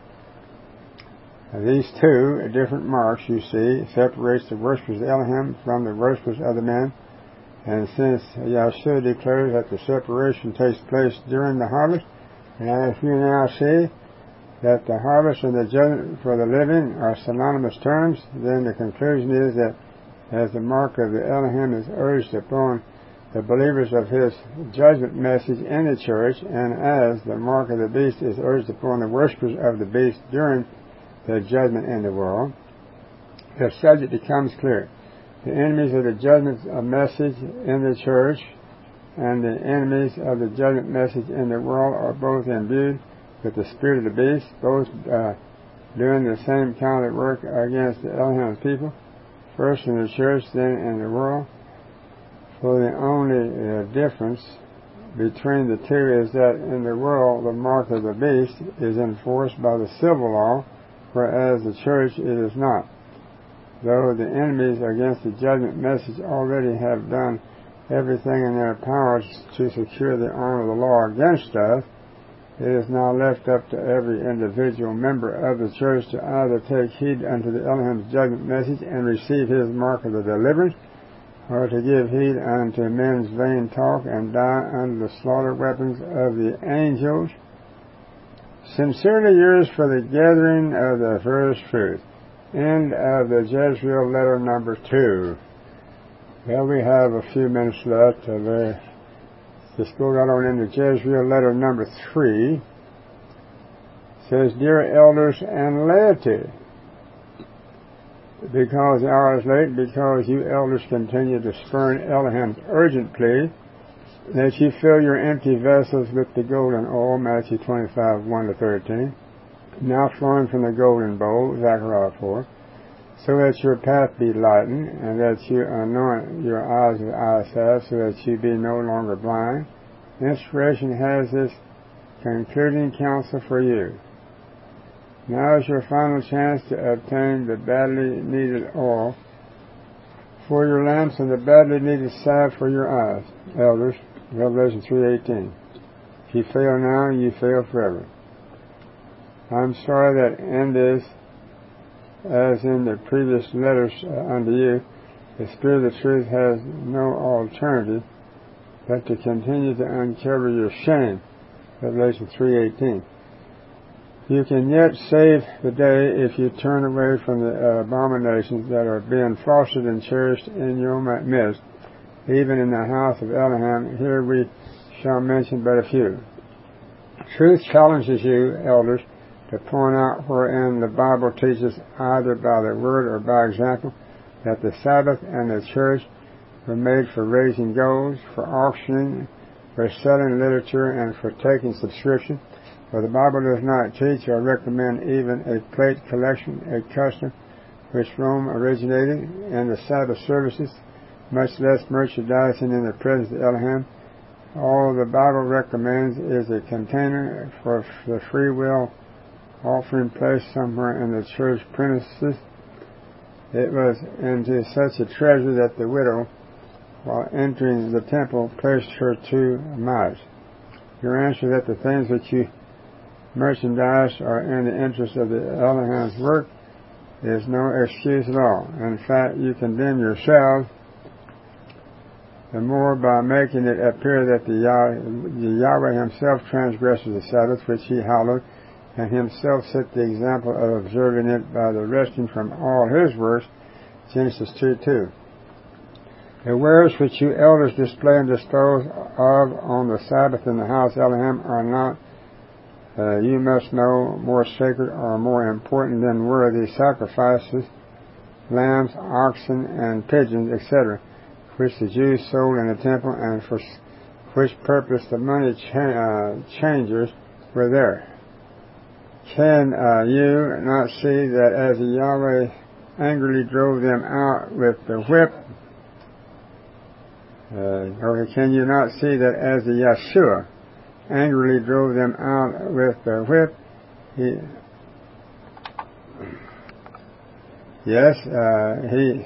These two different marks, you see, separates the worshippers of Elohim from the worshippers of the men. And since Yahshua declares that the separation takes place during the harvest, and if you now see that the harvest and the judgment for the living are synonymous terms, then the conclusion is that as the mark of the Elohim is urged upon the believers of his judgment message in the church, and as the mark of the beast is urged upon the worshippers of the beast during the judgment in the world, the subject becomes clear. The enemies of the judgment message in the church and the enemies of the judgment message in the world are both imbued with the spirit of the beast, both uh, doing the same kind of work against the Elohim's people, first in the church, then in the world. For the only uh, difference between the two is that in the world the mark of the beast is enforced by the civil law, whereas the church it is not. Though the enemies against the judgment message already have done everything in their powers to secure the arm of the law against us, it is now left up to every individual member of the church to either take heed unto the Elohim's judgment message and receive his mark of the deliverance, or to give heed unto men's vain talk and die under the slaughter weapons of the angels. Sincerely yours for the gathering of the first fruit. End of the Jezreel letter number two. Well, we have a few minutes left. Uh, let's go right on into Jezreel letter number three. It says, Dear elders and laity, because the hour is late, because you elders continue to spurn Elohim's urgent plea, that you fill your empty vessels with the golden oil, Matthew twenty-five, one to thirteen, now flowing from the golden bowl, Zechariah four, so that your path be lightened, and that you anoint your eyes with eye salve, so that you be no longer blind. Inspiration has this concluding counsel for you. Now is your final chance to obtain the badly needed oil for your lamps and the badly needed salve for your eyes, elders. Revelation three eighteen. If you fail now, you fail forever. I'm sorry that in this, as in the previous letters uh, unto you, the Spirit of the truth has no alternative but to continue to uncover your shame. Revelation three eighteen. You can yet save the day if you turn away from the uh, abominations that are being fostered and cherished in your midst, even in the house of Elohim. Here we shall mention but a few. Truth challenges you, elders, to point out wherein the Bible teaches, either by the word or by example, that the Sabbath and the church were made for raising gold, for auctioning, for selling literature, and for taking subscription. For the Bible does not teach or recommend even a plate collection, a custom which Rome originated in the Sabbath services, much less merchandising in the presence of Elohim. All the Bible recommends is a container for the free will offering placed somewhere in the church premises, It was into such a treasure that the widow, while entering the temple, placed her two mites. Your answer that the things that you merchandise are in the interest of the Elohim's work is no excuse at all. In fact, you condemn yourselves the more by making it appear that the, Yah- the Yahweh himself transgresses the Sabbath, which he hallowed, and himself set the example of observing it by the resting from all his works, Genesis two two. The wares which you elders display and dispose of on the Sabbath in the house of Elohim are not, uh, you must know, more sacred or more important than were the sacrifices, lambs, oxen, and pigeons, et cetera, which the Jews sold in the temple, and for which purpose the money cha- uh, changers were there. Can uh, you not see that as Yahweh angrily drove them out with the whip, uh, or can you not see that as the Yeshua angrily drove them out with the whip, he, yes, uh, he,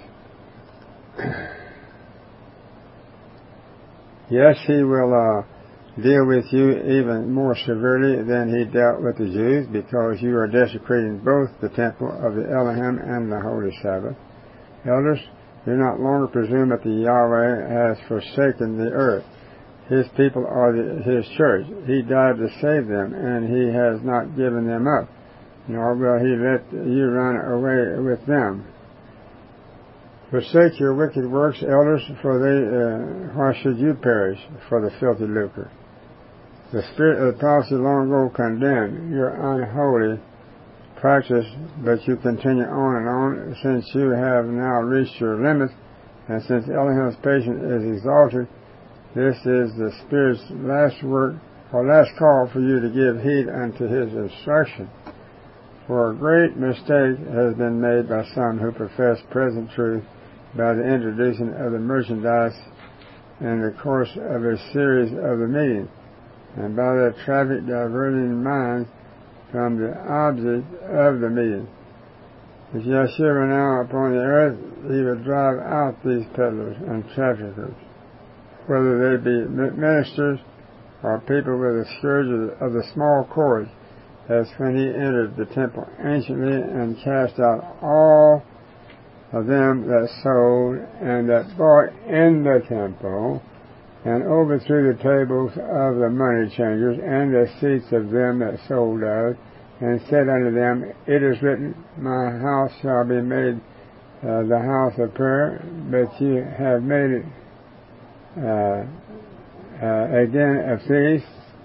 yes, he will uh, deal with you even more severely than he dealt with the Jews, because you are desecrating both the temple of the Elohim and the Holy Sabbath. Elders, do not longer presume that the Yahweh has forsaken the earth. His people are the, his church. He died to save them, and he has not given them up, nor will he let you run away with them. Forsake your wicked works, elders, for they, uh, why should you perish for the filthy lucre? The spirit of the prophecy long ago condemned your unholy practice, but you continue on and on, since you have now reached your limits, and since Elohim's patience is exalted. This is the Spirit's last work, or last call for you to give heed unto his instruction. For a great mistake has been made by some who profess present truth by the introduction of the merchandise in the course of a series of the meeting, and by the traffic diverting minds from the object of the meeting. If Yeshua were now upon the earth, he would drive out these peddlers and traffickers, whether they be ministers or people with the scourge of the small cord, as when he entered the temple anciently and cast out all of them that sold and that bought in the temple, and overthrew the tables of the money changers and the seats of them that sold out, and said unto them, It is written, My house shall be made uh, the house of prayer, but you have made it uh, uh, again a feast.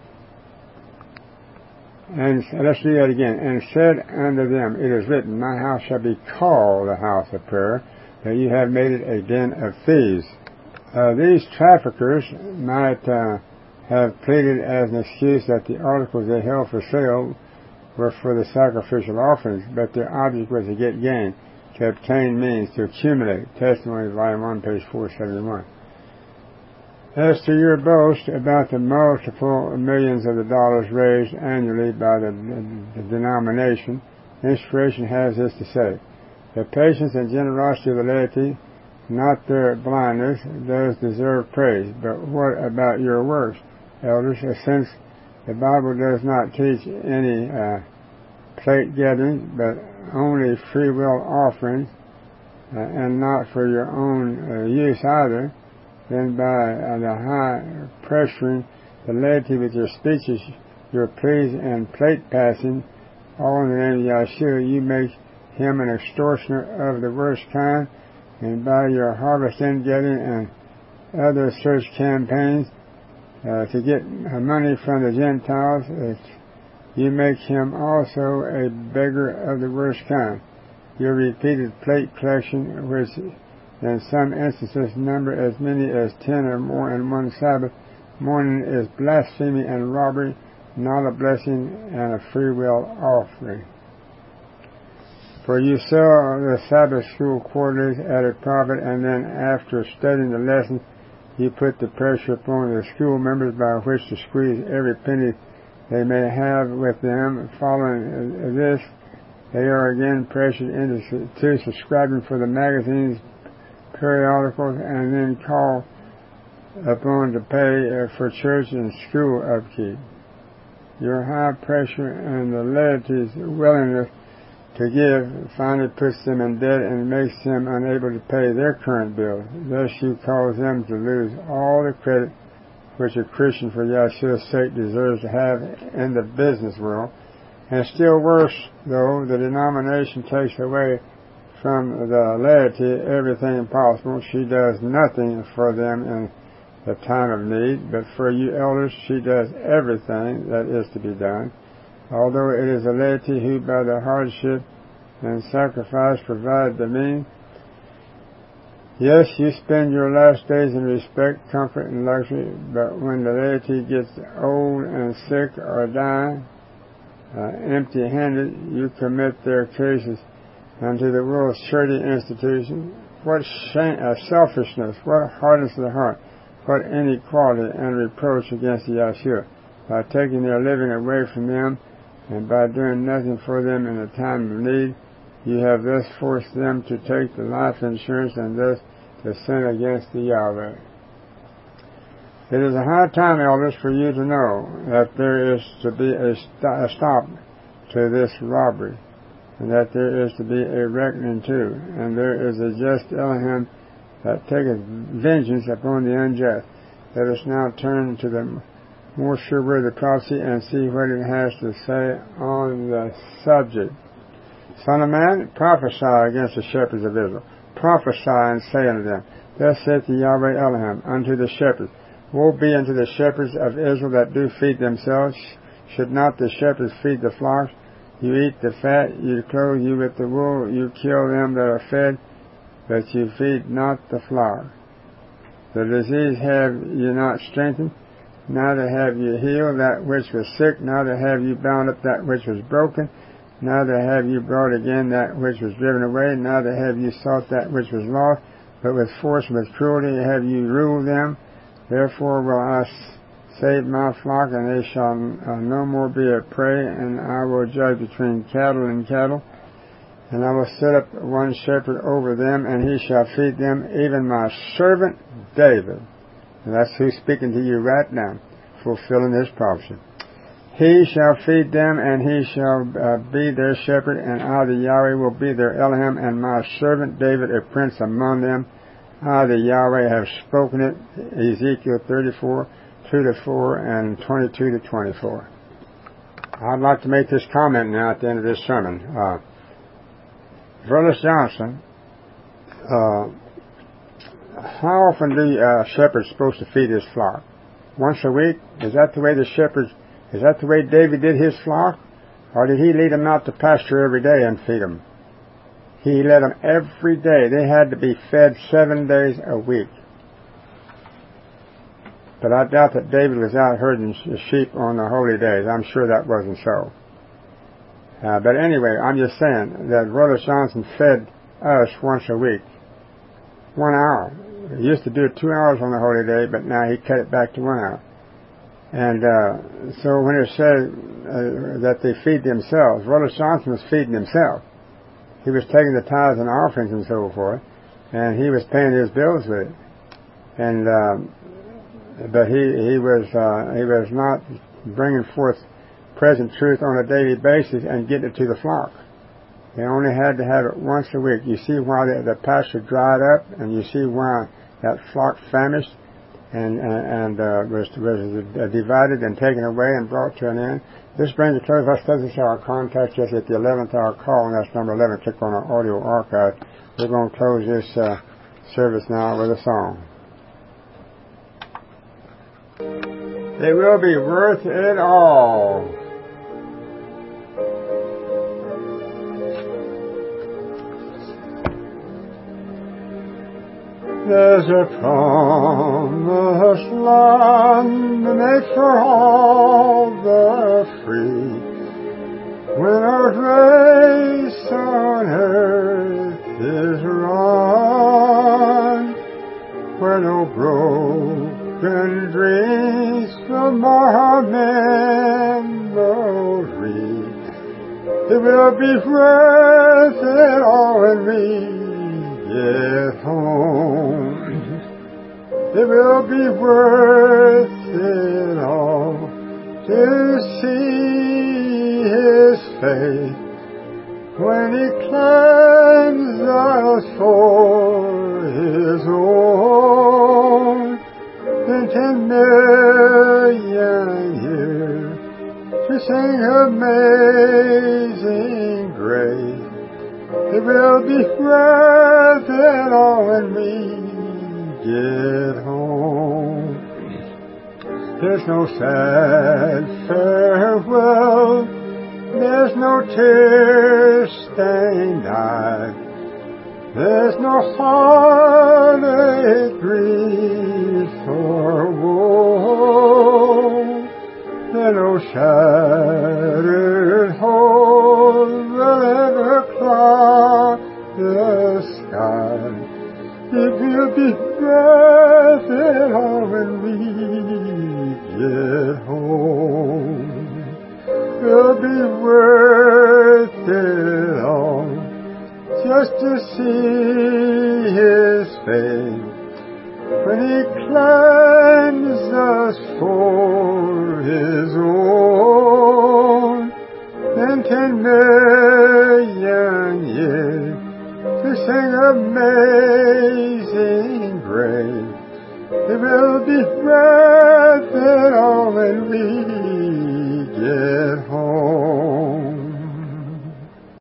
And let's read that again. And said unto them, It is written, My house shall be called the house of prayer, but you have made it a den of thieves. Uh, these traffickers might uh, have pleaded as an excuse that the articles they held for sale were for the sacrificial offerings, but their object was to get gain, to obtain means, to accumulate. Testimony, Volume one, page four seventy-one. As to your boast about the multiple millions of the dollars raised annually by the, the, the denomination, Inspiration has this to say: The patience and generosity of the laity, not their blindness, does deserve praise. But what about your works, elders? Since the Bible does not teach any uh, plate gatherings, but only free will offerings, uh, and not for your own uh, use either, then by uh, the high pressuring the laity with your speeches, your pleas and plate passing, all in the name of Yeshua, you make him an extortioner of the worst kind, and by your harvest ingetting and other such campaigns uh, to get money from the Gentiles, uh, you make him also a beggar of the worst kind. Your repeated plate collection, which in some instances number as many as ten or more in one Sabbath morning, is blasphemy and robbery, not a blessing and a free will offering. For you sell the Sabbath school quarterlies at a profit, and then after studying the lesson, you put the pressure upon the school members by which to squeeze every penny they may have with them. Following this, They are again pressured into to subscribing for the magazines, periodicals, and then call upon to pay uh, for church and school upkeep. Your high pressure and the laity's willingness to give finally puts them in debt and makes them unable to pay their current bills. Thus you cause them to lose all the credit which a Christian for Yahshua's sake deserves to have in the business world. And still worse, though, the denomination takes away from the laity everything possible. She does nothing for them in the time of need, but for you elders she does everything that is to be done. Although it is the laity who by the hardship and sacrifice provide the means. Yes, you spend your last days in respect, comfort, and luxury, but when the laity gets old and sick or die, uh, empty-handed, you commit their cases unto the world's charity institution. What shame, uh, selfishness, what hardness of the heart, what inequality and reproach against the Yahshua, by taking their living away from them and by doing nothing for them in a time of need. You have thus forced them to take the life insurance and thus to sin against the Yahweh. It is a high time, elders, for you to know that there is to be a, st- a stop to this robbery, and that there is to be a reckoning too, and there is a just Elohim that taketh vengeance upon the unjust. Let us now turn to the more sure word of the prophecy and see what it has to say on the subject. Son of man, prophesy against the shepherds of Israel. Prophesy and say unto them, Thus saith the Yahweh Elohim unto the shepherds, Woe be unto the shepherds of Israel that do feed themselves. Should not the shepherds feed the flocks? You eat the fat, you clothe you with the wool, you kill them that are fed, but you feed not the flock. The disease have you not strengthened, neither have you healed that which was sick, neither have you bound up that which was broken, neither have you brought again that which was driven away, neither have you sought that which was lost, but with force and with cruelty have you ruled them. Therefore will I save my flock, and they shall uh, no more be a prey, and I will judge between cattle and cattle. And I will set up one shepherd over them, and he shall feed them, even my servant David. And that's who's speaking to you right now, fulfilling this prophecy. He shall feed them, and he shall uh, be their shepherd, and I, the Yahweh, will be their Elohim, and my servant David a prince among them. I, the Yahweh, have spoken it. Ezekiel thirty-four, two to four, and twenty-two to twenty-four. I'd like to make this comment now at the end of this sermon. Uh, Verlis Johnson, uh, how often do uh, shepherds supposed to feed his flock? Once a week? Is that the way the shepherds, is that the way David did his flock? Or did he lead them out to pasture every day and feed them? He led them every day. They had to be fed seven days a week. But I doubt that David was out herding sheep on the holy days. I'm sure that wasn't so. Uh, but anyway, I'm just saying that Brother Johnson fed us once a week. One hour. He used to do it two hours on the holy day, but now he cut it back to one hour. And uh, so when it says uh, that they feed themselves, Brother Johnson was feeding himself. He was taking the tithes and offerings and so forth, and he was paying his bills with it. And um, but he he was uh, he was not bringing forth present truth on a daily basis and getting it to the flock. They only had to have it once a week. You see why the, the pasture dried up, and you see why that flock famished and and, and uh, was was divided and taken away and brought to an end. This brings a close. Our study hour contact us at the eleventh hour call, and that's number eleven. Click on our audio archive. We're going to close this uh, service now with a song. It will be worth it all. There's a promised land made for all the free, when our race on earth is run, where no broken dreams from our memory It will be worth it all when we get home. It will be worth it all to see His face when He claims us for His own. In ten million years to sing amazing grace. It will be worth it all when we get home. There's no sad farewell. There's no tear-stained eye. There's no heartache, grief, or woe. There's no shattered hope will ever cloud the sky. It will be worth it all when we get home. It'll be worth it all just to see His face when He claims us for His own. Then ten million years to sing amazing grace. It will be worth it all when we